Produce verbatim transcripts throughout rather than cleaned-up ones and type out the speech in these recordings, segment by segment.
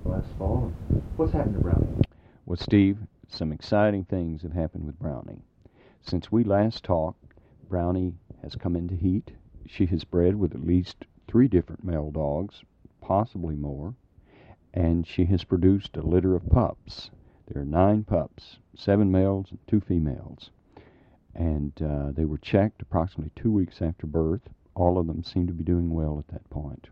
last fall. What's happened to Brownie? Well, Steve, some exciting things have happened with Brownie. Since we last talked, Brownie has come into heat. She has bred with at least three different male dogs, possibly more, and she has produced a litter of pups. There are nine pups, seven males and two females. And uh, they were checked approximately two weeks after birth. All of them seem to be doing well at that point.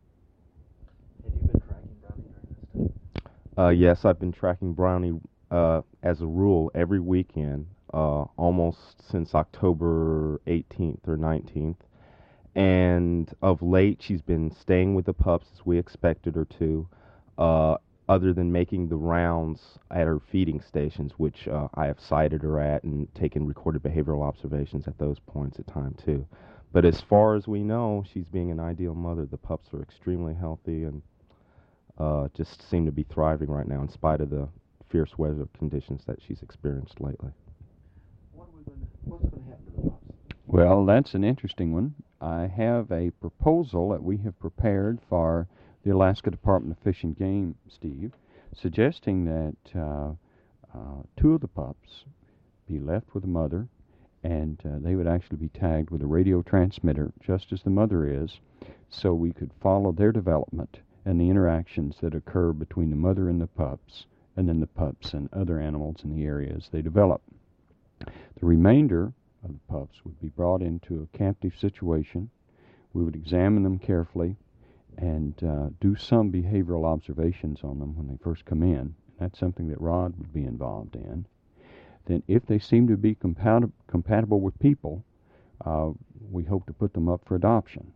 Have you been tracking Brownie during this time? Uh, yes, I've been tracking Brownie uh, as a rule every weekend, uh, almost since October eighteenth or nineteenth. And of late, she's been staying with the pups as we expected her to, uh, other than making the rounds at her feeding stations, which uh, I have sighted her at and taken recorded behavioral observations at those points of time, too. But as far as we know, she's being an ideal mother. The pups are extremely healthy and uh, just seem to be thriving right now in spite of the fierce weather conditions that she's experienced lately. What are we going to, what's going to happen to the pups? Well, that's an interesting one. I have a proposal that we have prepared for the Alaska Department of Fish and Game, Steve, suggesting that uh, uh, two of the pups be left with the mother, and uh, they would actually be tagged with a radio transmitter, just as the mother is, so we could follow their development and the interactions that occur between the mother and the pups, and then the pups and other animals in the area as they develop. The remainder of the pups would be brought into a captive situation. We would examine them carefully and uh, do some behavioral observations on them when they first come in. That's something that Rod would be involved in. Then if they seem to be compati- compatible with people, uh, we hope to put them up for adoption.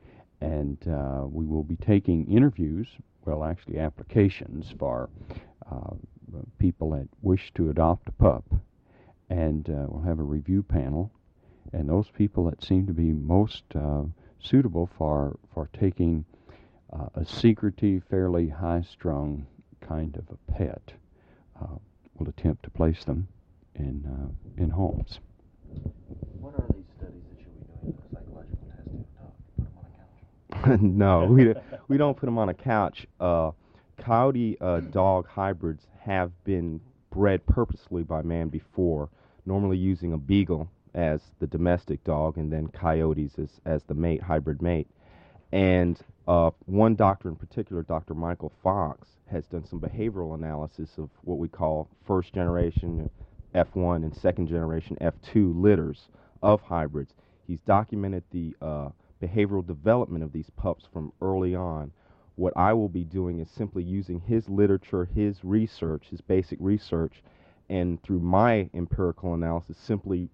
And uh, we will be taking interviews, well, actually applications for uh, people that wish to adopt a pup. And uh, we'll have a review panel. And those people that seem to be most uh, suitable for, for taking uh, a secretive, fairly high-strung kind of a pet uh, will attempt to place them in uh, in homes. What are these studies that you'll be doing, the psychological testing of dogs? Put them on a couch? No, we, we don't put them on a couch. Uh, coyote uh, dog hybrids have been bred purposely by man before, normally using a beagle as the domestic dog and then coyotes as, as the mate, hybrid mate. And uh, one doctor in particular, Doctor Michael Fox, has done some behavioral analysis of what we call first generation F one and second generation F two litters of hybrids. He's documented the uh, behavioral development of these pups from early on. What I will be doing is simply using his literature, his research, his basic research, and through my empirical analysis, simply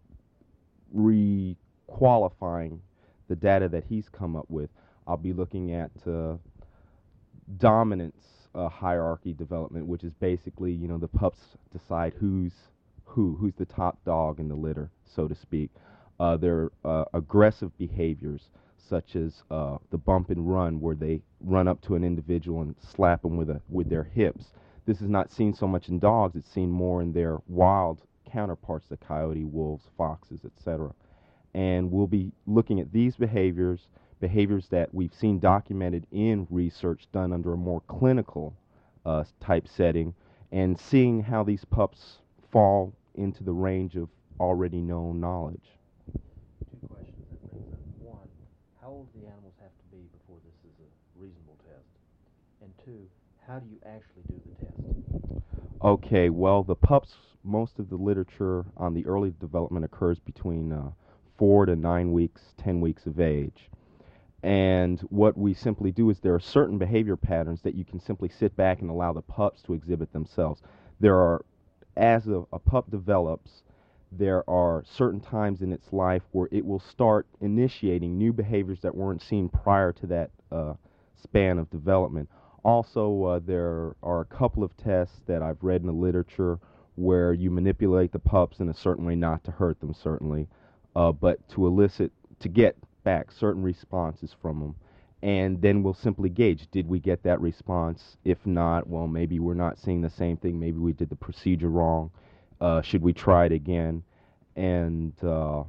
re-qualifying the data that he's come up with. I'll be looking at uh, dominance uh, hierarchy development, which is basically, you know, the pups decide who's who, who's the top dog in the litter, so to speak. Uh, their uh, aggressive behaviors, such as uh, the bump and run, where they run up to an individual and slap them with a with their hips. This is not seen so much in dogs; it's seen more in their wild counterparts, the coyote, wolves, foxes, et cetera. And we'll be looking at these behaviors, behaviors that we've seen documented in research done under a more clinical uh, type setting, and seeing how these pups fall into the range of already known knowledge. Two questions that brings up. One, how old do the animals have to be before this is a reasonable test? And two, how do you actually do the test? Okay, well, the pups, most of the literature on the early development occurs between uh, four to nine weeks, ten weeks of age. And what we simply do is there are certain behavior patterns that you can simply sit back and allow the pups to exhibit themselves. There are, as a, a pup develops, there are certain times in its life where it will start initiating new behaviors that weren't seen prior to that uh, span of development. Also, uh, there are a couple of tests that I've read in the literature where you manipulate the pups in a certain way, not to hurt them, certainly, uh, but to elicit, to get back certain responses from them. And then we'll simply gauge, did we get that response? If not, well, maybe we're not seeing the same thing. Maybe we did the procedure wrong. Uh, should we try it again? And uh,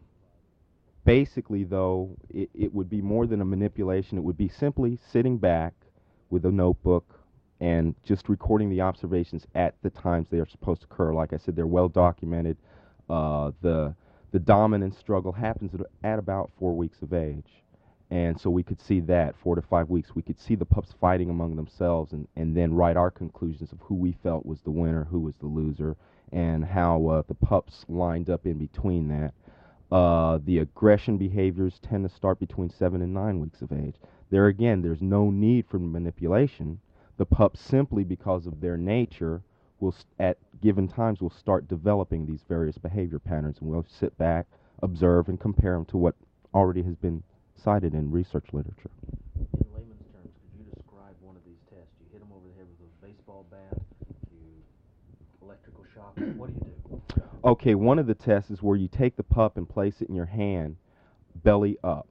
basically, though, it, it would be more than a manipulation. It would be simply sitting back with a notebook and just recording the observations at the times they are supposed to occur. Like I said, they're well documented. Uh, the the dominance struggle happens at, at about four weeks of age. And so we could see that, four to five weeks. We could see the pups fighting among themselves and, and then write our conclusions of who we felt was the winner, who was the loser, and how uh, the pups lined up in between that. Uh, the aggression behaviors tend to start between seven and nine weeks of age. There again, there's no need for manipulation. The pups, simply because of their nature, will st- at given times will start developing these various behavior patterns, and we'll sit back, observe, and compare them to what already has been cited in research literature. In layman's terms, could you describe one of these tests? You hit them over the head with a baseball bat, you electrical shock. What do you do? Okay, one of the tests is where you take the pup and place it in your hand, belly up,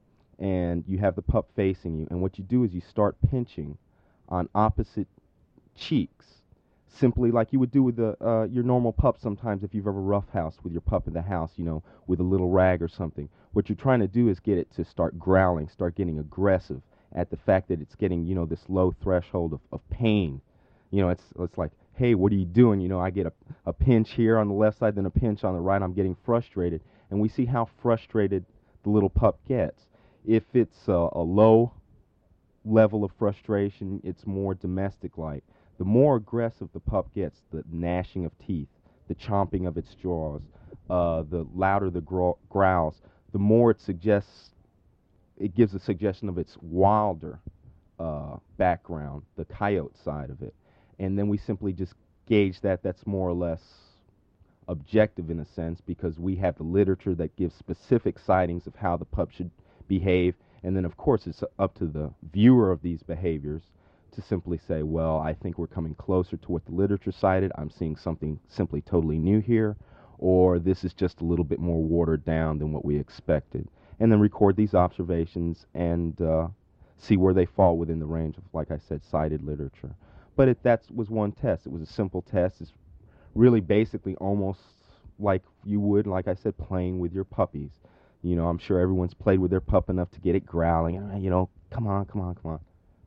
and you have the pup facing you. And what you do is you start pinching on opposite cheeks, simply like you would do with the, uh, your normal pup sometimes if you've ever roughhoused with your pup in the house, you know, with a little rag or something. What you're trying to do is get it to start growling, start getting aggressive at the fact that it's getting, you know, this low threshold of, of pain. You know, it's it's like, hey, what are you doing? You know, I get a, a pinch here on the left side, then a pinch on the right. I'm getting frustrated. And we see how frustrated the little pup gets. If it's a, a low level of frustration, it's more domestic-like. The more aggressive the pup gets, the gnashing of teeth, the chomping of its jaws, uh, the louder the grow- growls, the more it suggests, it gives a suggestion of its wilder uh, background, the coyote side of it. And then we simply just gauge that. That's more or less objective in a sense, because we have the literature that gives specific sightings of how the pup should behave. And then, of course, it's up to the viewer of these behaviors to simply say, well, I think we're coming closer to what the literature cited. I'm seeing something simply totally new here, or this is just a little bit more watered down than what we expected. And then record these observations and uh, see where they fall within the range of, like I said, cited literature. But it, that was one test. It was a simple test. It's really basically almost like you would, like I said, playing with your puppies. You know, I'm sure everyone's played with their pup enough to get it growling. Ah, you know, come on, come on, come on.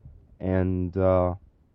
And uh,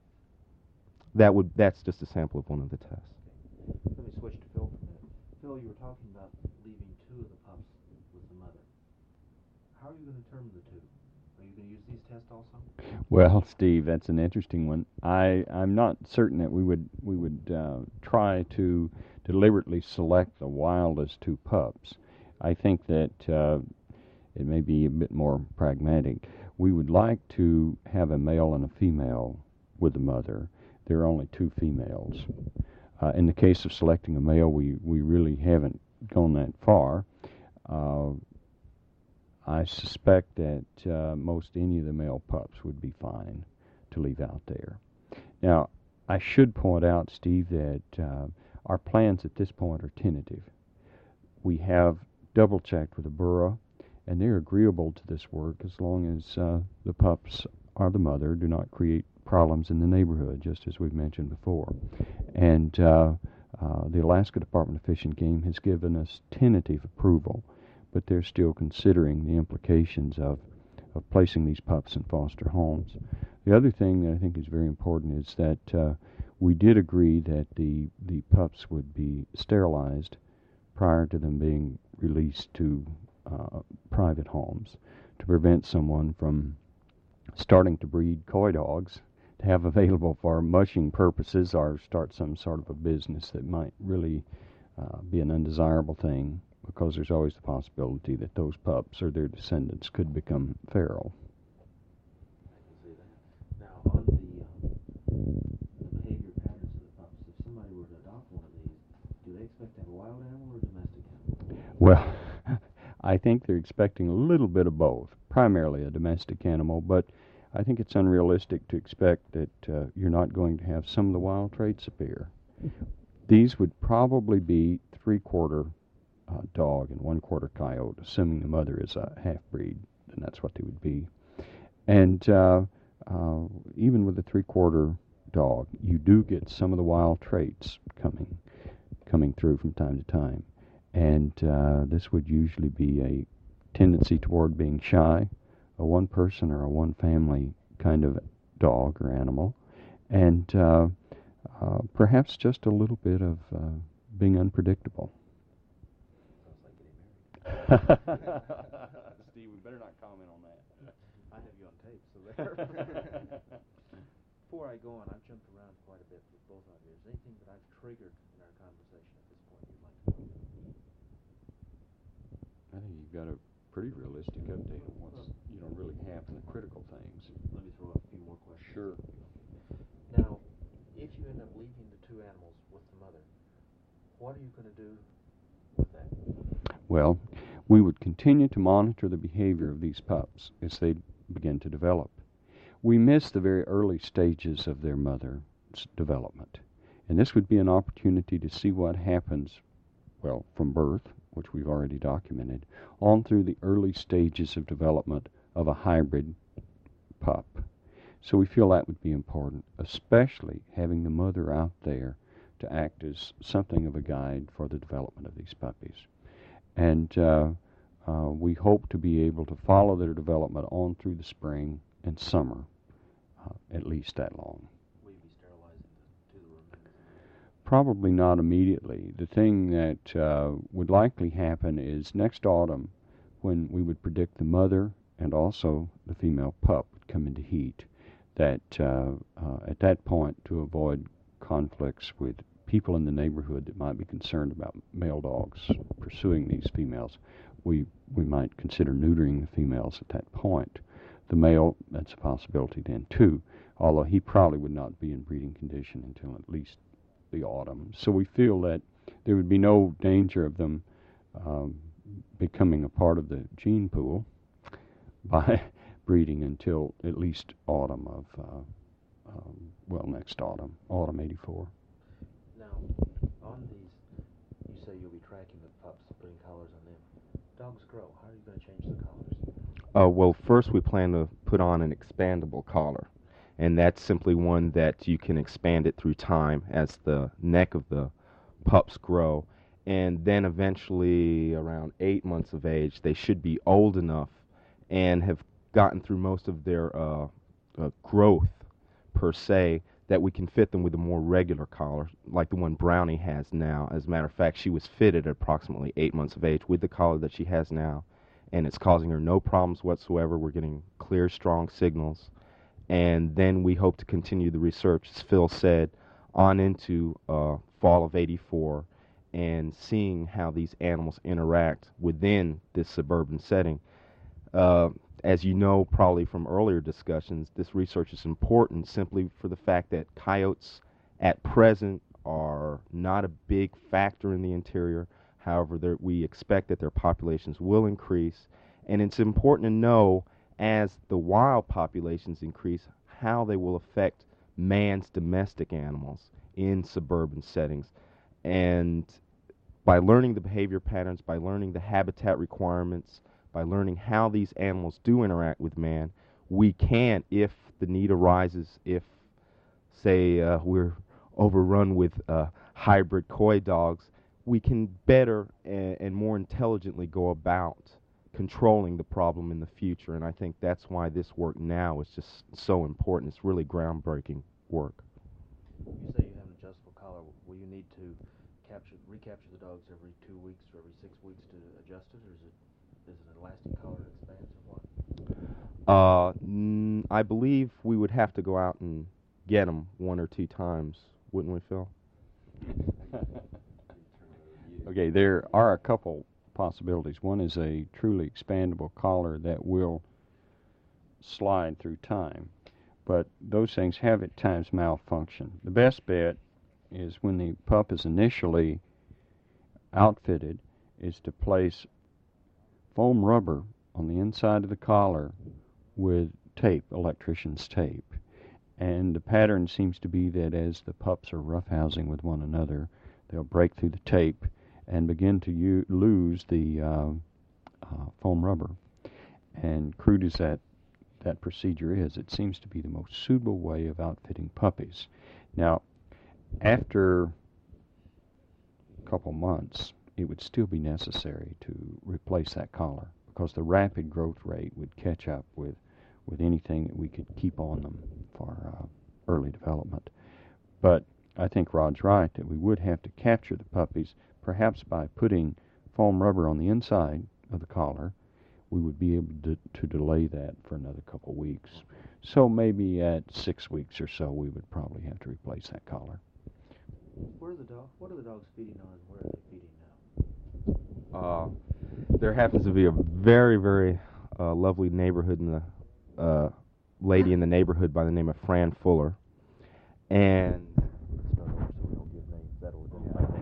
that would that's just a sample of one of the tests. Let me switch to Phil for a minute. Phil, you were talking about leaving two of the pups with the mother. How are you going to determine the two? Are you going to use these tests also? Well, Steve, that's an interesting one. I, I'm not certain that we would we would uh, try to deliberately select the wildest two pups. I think that uh, it may be a bit more pragmatic. We would like to have a male and a female with the mother. There are only two females. Uh, in the case of selecting a male, we, we really haven't gone that far. Uh, I suspect that uh, most any of the male pups would be fine to leave out there. Now, I should point out, Steve, that uh, our plans at this point are tentative. We have double-checked with the borough, and they're agreeable to this work as long as uh, the pups or the mother do not create problems in the neighborhood, just as we've mentioned before. And uh, uh, the Alaska Department of Fish and Game has given us tentative approval, but they're still considering the implications of, of placing these pups in foster homes. The other thing that I think is very important is that uh, we did agree that the, the pups would be sterilized prior to them being released to uh, private homes to prevent someone from starting to breed coy dogs to have available for mushing purposes or start some sort of a business that might really uh, be an undesirable thing, because there's always the possibility that those pups or their descendants could become feral. I can see that. Now, on the, um, the behavior patterns of the pups, if somebody were to adopt one of these, do they expect to have a wild animal or a domestic animal? Well, I think they're expecting a little bit of both, primarily a domestic animal, but I think it's unrealistic to expect that uh, you're not going to have some of the wild traits appear. These would probably be three-quarter uh, dog and one-quarter coyote, assuming the mother is a half-breed, and that's what they would be. And uh, uh, even with the three-quarter dog, you do get some of the wild traits coming coming through from time to time. And uh, this would usually be a tendency toward being shy, a one-person or a one-family kind of dog or animal, and uh, uh, perhaps just a little bit of uh, being unpredictable. Sounds like getting married. Steve, we better not comment on that. I have you on tape, so there. Before I go on, I've jumped around quite a bit with both of you. Is there anything that I've triggered in our conversation at this point you'd like to point out? I think you've got a pretty realistic update on what's you know really happened, the critical things. Let me throw out a few more questions. Sure. Now, if you end up leaving the two animals with the mother, what are you going to do with that? Well, we would continue to monitor the behavior of these pups as they begin to develop. We miss the very early stages of their mother's development, and this would be an opportunity to see what happens, well, from birth, which we've already documented, on through the early stages of development of a hybrid pup. So we feel that would be important, especially having the mother out there to act as something of a guide for the development of these puppies. And uh, uh, we hope to be able to follow their development on through the spring and summer, uh, at least that long. Will you be sterilizing the two remains? Probably not immediately. The thing that uh, would likely happen is next autumn, when we would predict the mother and also the female pup would come into heat, that uh, uh, at that point, to avoid conflicts with people in the neighborhood that might be concerned about male dogs pursuing these females, we we might consider neutering the females at that point. The male, that's a possibility then too, although he probably would not be in breeding condition until at least the autumn. So we feel that there would be no danger of them um, becoming a part of the gene pool by breeding until at least autumn of, uh, um, well, next autumn, autumn eighty-four. Now, on these, you say you'll be tracking the pups, putting collars on them. Dogs grow. How are you going to change the collars? Uh, well, first we plan to put on an expandable collar, and that's simply one that you can expand it through time as the neck of the pups grow, and then eventually around eight months of age they should be old enough and have gotten through most of their uh, uh, growth per se that we can fit them with a more regular collar like the one Brownie has now. As a matter of fact, she was fitted at approximately eight months of age with the collar that she has now, and it's causing her no problems whatsoever. We're getting clear, strong signals, and then we hope to continue the research, as Phil said, on into uh, fall of eighty-four and seeing how these animals interact within this suburban setting. Uh, as you know probably from earlier discussions, this research is important simply for the fact that coyotes at present are not a big factor in the interior. However, there, we expect that their populations will increase, and it's important to know as the wild populations increase how they will affect man's domestic animals in suburban settings. And by learning the behavior patterns, by learning the habitat requirements, by learning how these animals do interact with man, we can, if the need arises, if, say, uh, we're overrun with uh, hybrid coy dogs, we can better and, and more intelligently go about controlling the problem in the future. And I think that's why this work now is just so important. It's really groundbreaking work. You say you have an adjustable collar. Will you need to capture, recapture the dogs every two weeks or every six weeks to adjust it, or is it is it an elastic collar that expands, or what? Uh, mm, I believe we would have to go out and get them one or two times, wouldn't we, Phil? Okay, there are a couple possibilities. One is a truly expandable collar that will slide through time, but those things have at times malfunction. The best bet is when the pup is initially outfitted is to place foam rubber on the inside of the collar with tape, electrician's tape. And the pattern seems to be that as the pups are roughhousing with one another, they'll break through the tape and begin to u- lose the uh, uh, foam rubber. And crude as that, that procedure is, it seems to be the most suitable way of outfitting puppies. Now, after a couple months, it would still be necessary to replace that collar because the rapid growth rate would catch up with, with anything that we could keep on them for uh, early development. But I think Rod's right that we would have to capture the puppies, perhaps by putting foam rubber on the inside of the collar. We would be able to, to delay that for another couple weeks. So maybe at six weeks or so, we would probably have to replace that collar. Where are the dog? What are the dogs feeding on? Where are they feeding now? Uh, there happens to be a very, very uh, lovely neighborhood in the uh, lady in the neighborhood by the name of Fran Fuller, and start over so we don't give names. That will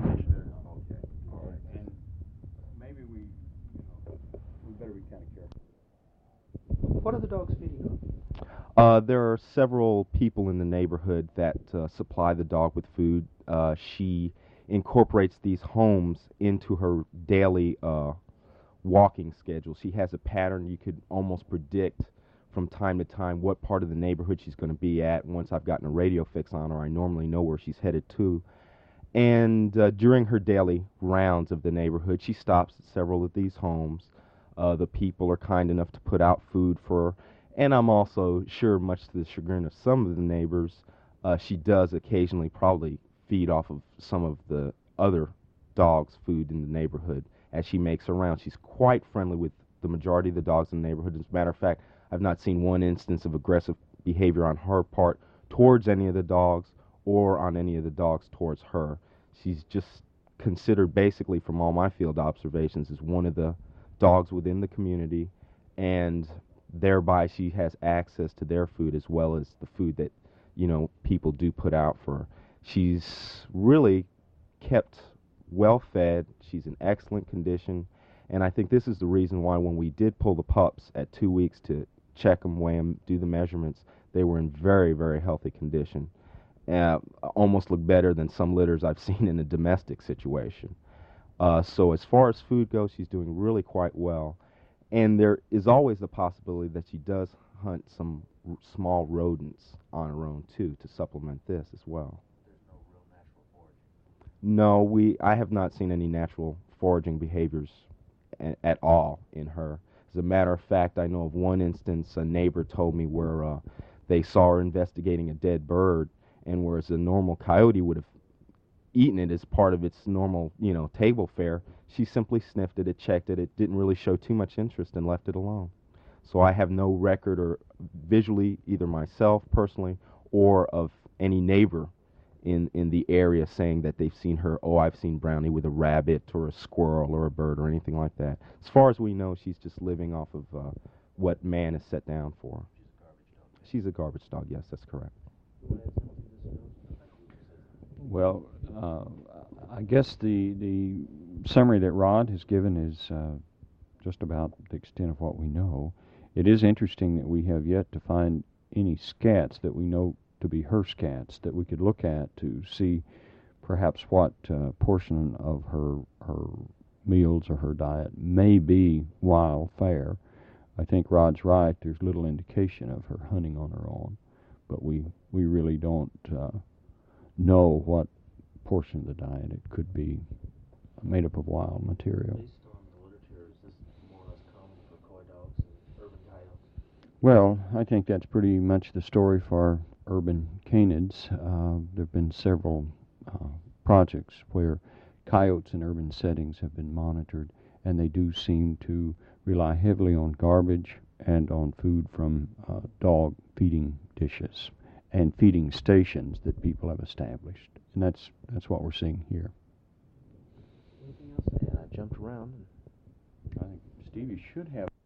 Okay. All right. And maybe we, you know, we better be kind of careful. What are the dogs feeding on? Uh, there are several people in the neighborhood that uh, supply the dog with food. Uh, she incorporates these homes into her daily uh, walking schedule. She has a pattern. You could almost predict from time to time what part of the neighborhood she's going to be at. Once I've gotten a radio fix on her, I normally know where she's headed to. And uh, during her daily rounds of the neighborhood, she stops at several of these homes. Uh, the people are kind enough to put out food for her. And I'm also sure, much to the chagrin of some of the neighbors, uh, she does occasionally probably feed off of some of the other dogs' food in the neighborhood as she makes her rounds. She's quite friendly with the majority of the dogs in the neighborhood. As a matter of fact, I've not seen one instance of aggressive behavior on her part towards any of the dogs or on any of the dogs towards her. She's just considered, basically, from all my field observations, as one of the dogs within the community, and thereby she has access to their food as well as the food that, you know, people do put out for her. She's really kept well fed. She's in excellent condition, and I think this is the reason why when we did pull the pups at two weeks to check them, weigh them, do the measurements, they were in very, very healthy condition. Uh, almost look better than some litters I've seen in a domestic situation. Uh, so as far as food goes, she's doing really quite well. And there is always the possibility that she does hunt some r small rodents on her own, too, to supplement this as well. There's no real natural foraging? No, we, I have not seen any natural foraging behaviors a at all in her. As a matter of fact, I know of one instance a neighbor told me where uh, they saw her investigating a dead bird, and whereas a normal coyote would have eaten it as part of its normal, you know, table fare, she simply sniffed it, it checked it, it didn't really show too much interest and left it alone. So I have no record or visually, either myself personally or of any neighbor in, in the area saying that they've seen her, oh, I've seen Brownie with a rabbit or a squirrel or a bird or anything like that. As far as we know, she's just living off of uh, what man has set down for her. She's a garbage dog, yes, that's correct. Well, uh, I guess the the summary that Rod has given is uh, just about the extent of what we know. It is interesting that we have yet to find any scats that we know to be her scats that we could look at to see perhaps what uh, portion of her her meals or her diet may be wild fare. I think Rod's right. There's little indication of her hunting on her own, but we we really don't uh, know what portion of the diet it could be made up of wild material. Based on the literature, is this more or less common for coy dogs and urban coyotes? Well, I think that's pretty much the story for urban canids. Uh, there have been several uh, projects where coyotes in urban settings have been monitored, and they do seem to rely heavily on garbage and on food from uh, dog feeding dishes and feeding stations that people have established. And that's that's what we're seeing here. Anything else to add? I jumped around. I think Stevie should have